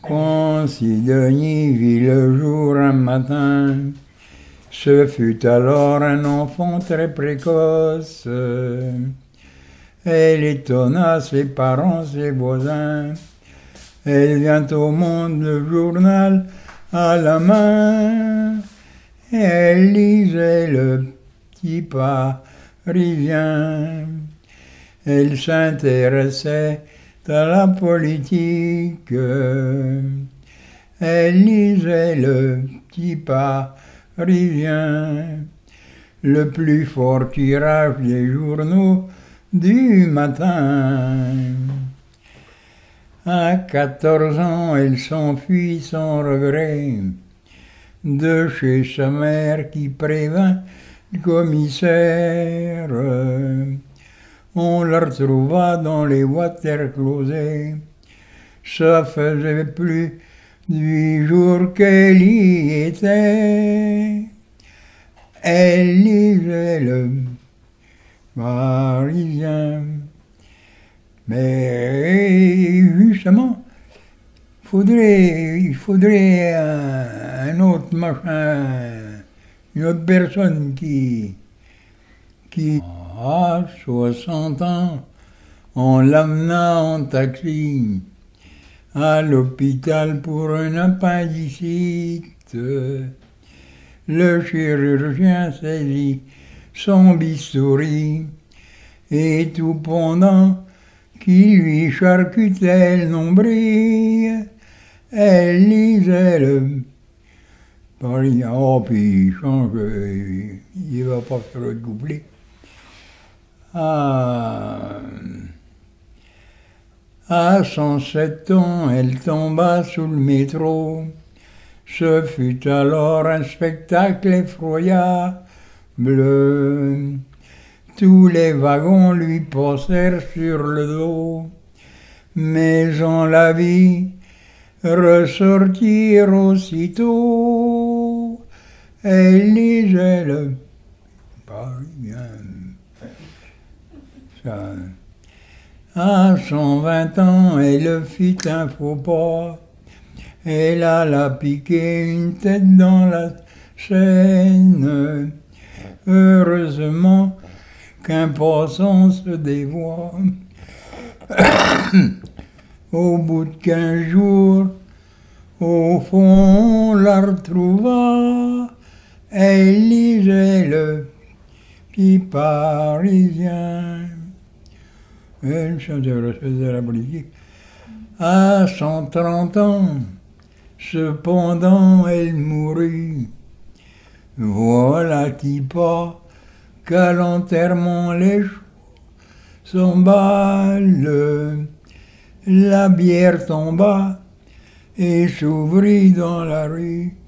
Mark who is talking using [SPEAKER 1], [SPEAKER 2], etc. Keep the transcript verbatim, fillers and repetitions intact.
[SPEAKER 1] Quand Sidonie vit le jour un matin, ce fut alors un enfant très précoce. Elle étonna ses parents, ses voisins. Elle vient au monde, le journal à la main. Elle lisait le Petit Parisien. Elle s'intéressait à la politique. Elle lisait le Petit Parisien, le plus fort tirage des journaux du matin. À quatorze ans, elle s'enfuit sans regret de chez sa mère qui prévint le commissaire. On la retrouva dans les water closets. Ça faisait plus de huit jours qu'elle y était. Elle lisait le Parisien. Mais justement, faudrait, il faudrait un, un autre machin, une autre personne qui, qui à soixante ans, on l'amena en taxi à l'hôpital pour un appendicite. Le chirurgien saisit son bistouri et tout pendant qu'il lui charcutait le nombril, elle lisait le Parisien. Oh, puis il change, il va pas se redoubler. Ah. À cent sept ans, elle tomba sous le métro. Ce fut alors un spectacle effroyable. Tous les wagons lui passèrent sur le dos, mais on la vit ressortir aussitôt. Elle lisait le Parisien. Ça. À cent vingt ans, elle fit un faux pas. Elle alla piquer une tête dans la Seine. Heureusement qu'un passant se dévoie. Au bout de quinze jours, au fond, on la retrouva. Elle lisait le Petit Parisien. Elle s'intéressait à la politique. À cent trente ans, cependant, elle mourut. Voilà qui pas qu'à l'enterrement les jours s'emballent. La bière tomba et s'ouvrit dans la rue.